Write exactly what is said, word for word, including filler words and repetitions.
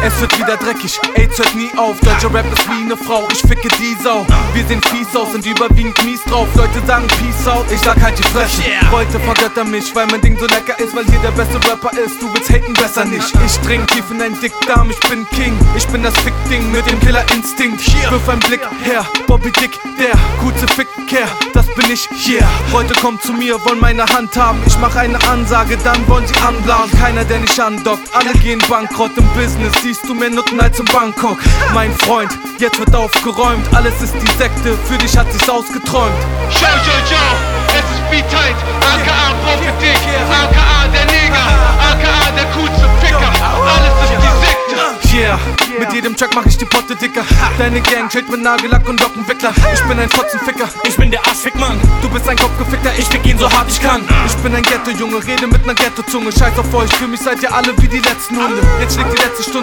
Es wird wieder dreckig, AIDS hört nie auf. Deutscher Rap ist wie ne Frau, ich ficke die Sau. Wir sehen fies aus, sind überwiegend mies drauf. Leute sagen Peace out, ich sag halt die Fresse. Heute vergötter mich, weil mein Ding so lecker ist, weil hier der beste Rapper ist. Du willst haten, besser nicht. Ich dring tief in dein Dickdarm, ich bin King. Ich bin das Fick-Ding mit dem Killer-Instinkt. Wirf ein Blick her, Bobby Dick, der gute Fick-Care, das bin ich, yeah. Heute kommt zu mir, wollen meine Hand haben. Ich mach eine Ansage, dann wollen sie anblasen. Keiner, der nicht andockt, alle gehen bankrott im Business. Siehst du mehr Nutten als in Bangkok. Mein Freund, jetzt wird aufgeräumt. Alles ist die Sekte, für dich hat sich's ausgeträumt. Schau, schau, schau, es ist B-Tight, aka Bobby Dick, aka der Neger, aka der coolste Ficker. Alles ist die Sekte. Yeah, mit jedem Track mach ich die Potte dicker. Deine Gang chillt mit Nagellack und Lockenwickler. Ich bin ein Fotzenficker, Ich bin der Arschfickmann. du bist ein Kopfgefickter. Ich fick ihn so hart ich kann. Ich bin ein Ghetto-Junge, rede mit ner Ghetto-Zunge. Scheiß auf euch, für mich seid ihr alle wie die letzten Hunde. Jetzt schlägt die letzte Stunde.